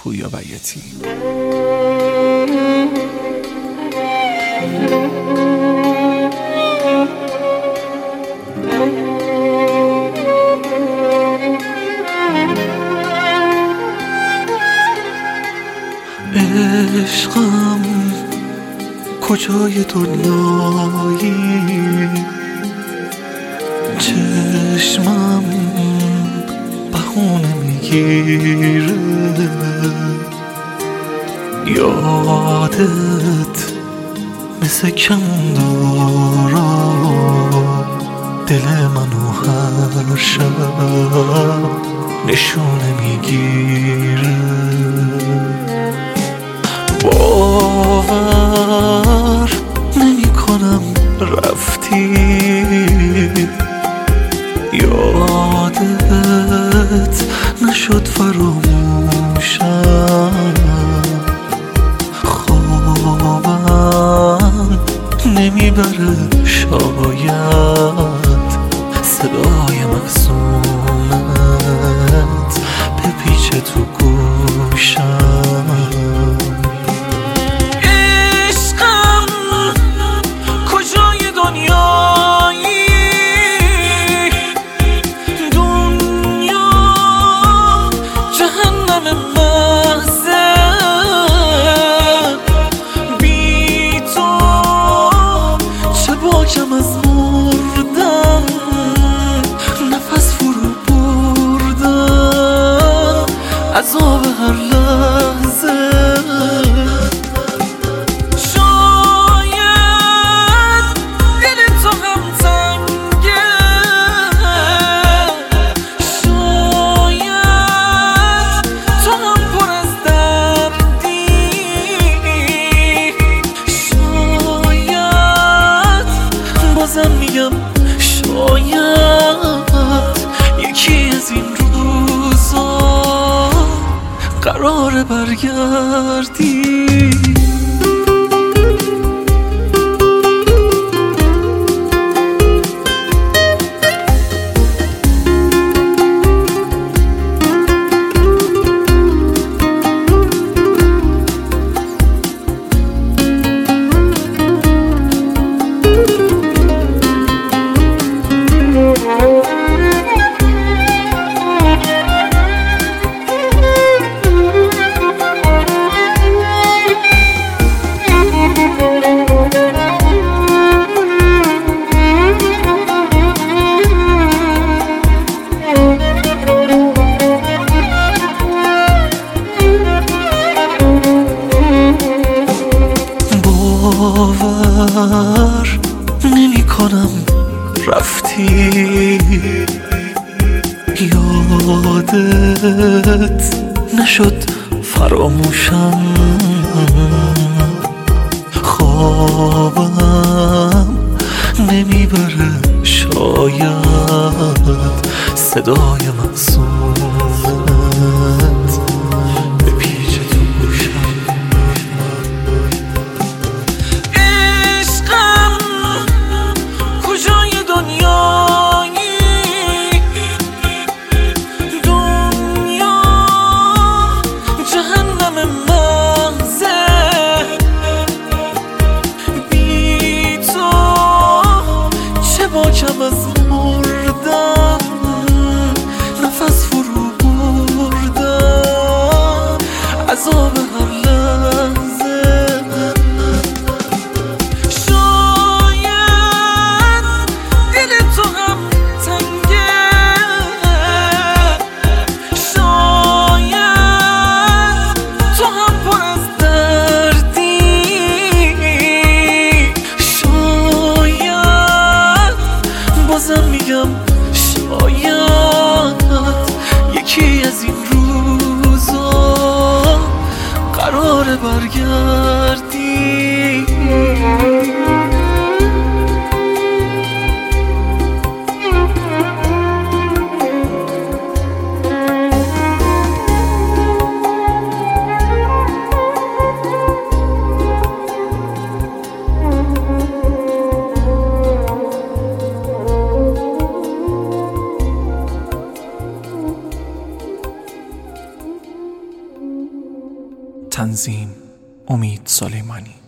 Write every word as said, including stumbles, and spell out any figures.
پویا بیاتی. عشقم کجای دنیایی، چشمم بهونه میگیره، یادت مثل کندارا دل منو هر شب نشونه میگیره. باور نمی کنم رفتی، یادت نشد فراموشم، خوابم نمیبره شاید صدای معصومت بپیچه تو گوشم. کم از مردن نفس فرو بردن، عذاب هر لحظه. شاید دل تو هم تنگه، شاید تو هم پر از دردی، بازم میگم شاید یکی از این روزا قراره برگردی. باور نمی کنم رفتی، یادت نشد فراموشم، خوابم نمیبره شاید صدای معصومت بپیچه تو گوشم. کم از مردن نفس تنظیم امید سلیمانی.